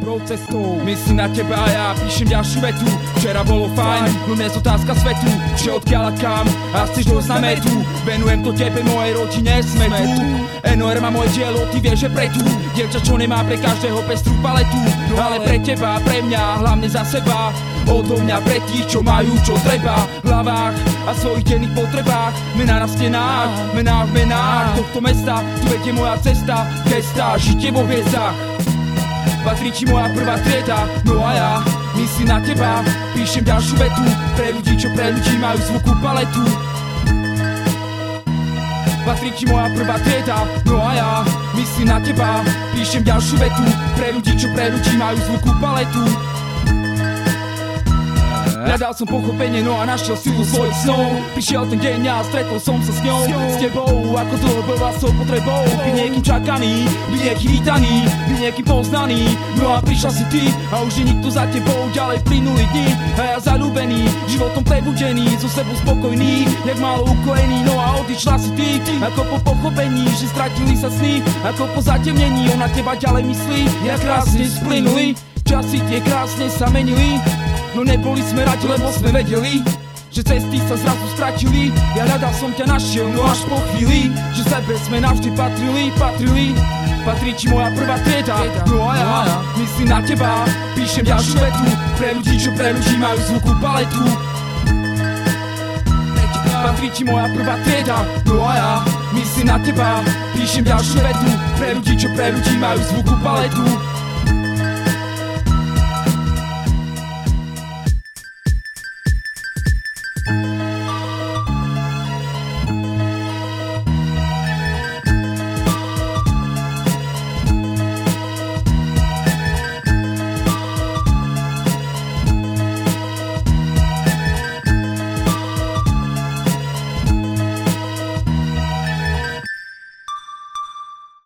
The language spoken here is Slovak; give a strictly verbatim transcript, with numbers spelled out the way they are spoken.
dobrou cestou. Myslím na teba a ja píšem ďalšiu vetu. Včera bolo fajn, no dnes otázka svetu. Že odkiaľ a kam a chceš dosť na metu. Venujem to tebe, mojej rodine, sme tu. Enoer má moje dielo, ty vieš, že pre tú dievča, čo nemá pre každého pestrú paletu. Ale pre teba, pre mňa, hlavne za seba. Odo mňa pre tých, čo majú, čo treba v hlavách a svojich denných potrebách. Mená na stenách, mená v menách tohto mesta, tu vedie moja cesta. Gesta, žitie vo hviezdách. Patrí ti moja prvá trieda, no a ja myslím na teba, píšem ďalšiu vetu. Pre ľudí, čo pre ľudí majú zvukú paletu. Patrí ti moja prvá trieda, no a ja myslím na teba, píšem ďalšiu vetu. Pre ľudí, čo pre ľudí majú zvukú paletu. Hľadal som pochopenie, no a našiel silu svojich snov. Prišiel ten deň a stretol som sa s ňou. S tebou, ako dlho bola s tou potrebou. Byť niekým čakaný, byť niekým vítaný, byť niekým poznaný. No a prišla si ty a už je nikto za tebou. Ďalej plynuli dni a ja zaľúbený, životom prebudený, so sebou spokojný, jak málo ukojený. No a odišla si ty, ako po pochopení, že stratili sa sny, ako po zatemnení. Ona teba ďalej myslí, jak krásne splynuli. Časy tie krásne sa menili. No neboli sme radi, lebo sme vedeli, že cesty sa zrazu stratili. Ja hľadal som ťa našiel, no až po chvíli, že sebe sme navždy patrili, patrili. Patrí ti moja prvá trieda, no a ja myslím na teba, píšem ďalšiu vetu. Pre ľudí, čo pre ľudí majú zvukú paletu. Patrí ti moja prvá trieda, no a ja myslím na teba, píšem ďalšiu vetu. Pre ľudí, čo pre ľudí majú zvukú paletu.